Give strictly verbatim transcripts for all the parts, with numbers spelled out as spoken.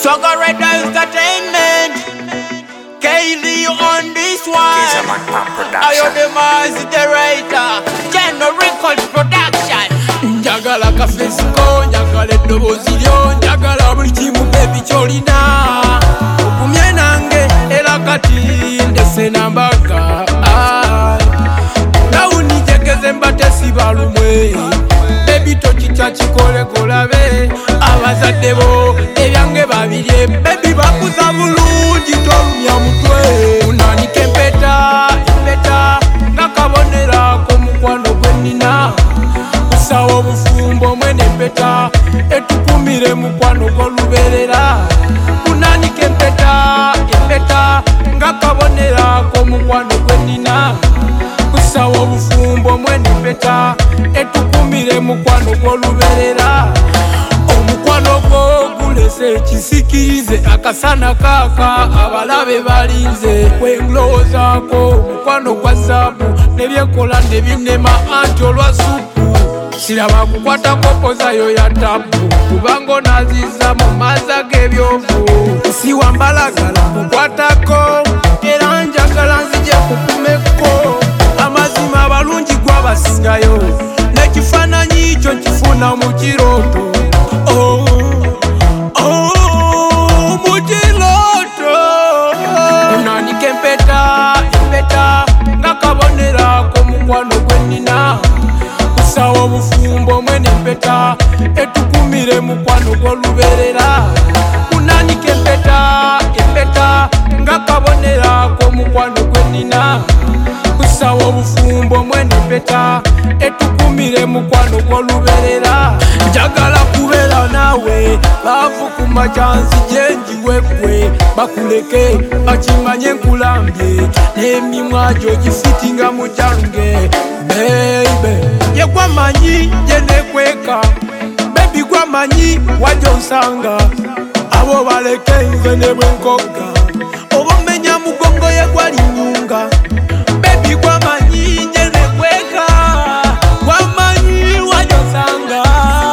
Swagger Red Entertainment, Kaylee on this one. I am the master director, General Record Production. Njagala kafesiko, njagala edobozilyo, njagala buli kimu baby cholina. Okumye nange era kati ndese nambaka. Nawunijegeze mbate sibalumwe. Baby tochicha chikole kolabe. Abazadde bo ebyange babirye. Baby bakuza bulungi tolumya mutwe. Unanike empeta, empeta nakabonera ko mukwano gwenina. Kusawo bufumbo mwene empeta etukumire mukwano goluberera. Unanike empeta, empeta ngakabonera ko mukwano gwenina. Kusawo bufumbo mwene empeta etukumire mukwano goluberera. Omukwano gwo gulese kisikirize akasana kaka abalabe balinze kwenglozaako omukwano gwa saabu nebyekola nebinema anti olwa supu siraba kukwata kopozayo ya tabu kubanga onaziza mu maaza g'ebyovu siwa mbalagala kukwatako era njagala nzije kukumeko amazima abalungi gwabasingayo n'ekifaananyi kyo nkifuna mu kirooto. Oh, oh, mujiloto. Unanike empeta, empeta ngakabonera ko mukwano gwenina. Kusawo bufumbo mwene empeta etukumire mukwano goluberera. Unanike empeta, empeta ngakabonera ko mukwano gwenina. Kusawo bufumbo mwene empeta etukumire mukwano goluberera. Njagala kubeera nawe baavu ku majansi gyenjiwekwe bakuleke bakimanye nkulambye n'emimwa gyo gifitinga mu jange baby ye gwamanyi ye nekweka baby gwamanyi wajja onsanga abo baleke nze ne bwenkoga oba mmenya mugongo ye gwali nyunga baby gwamanyi ye nekweka gwamanyi wajja onsanga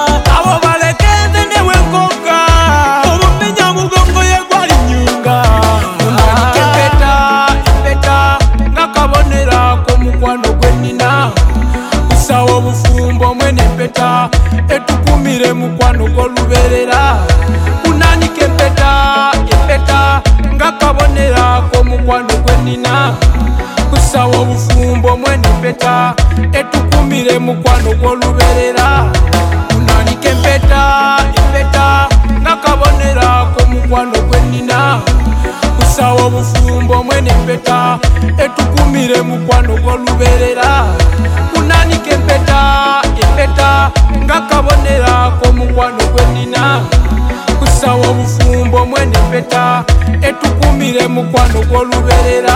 obufumbo mwene empeta etukumire mukwano goluberera. Unanike empeta, empeta ngakabonera ko mukwano gwenina. Kusawo obufumbo mwene empeta etukumire mukwano goluberera. Unanike empeta, empeta ngakabonera ko mukwano gwenina. Kusawo obufumbo mwene empeta etukumire mukwano goluberera. Unanike empeta, empeta ngakabonera ko mukwano gwenina. Kusawo obufumbo mwene empeta etukumire mukwano goluberera.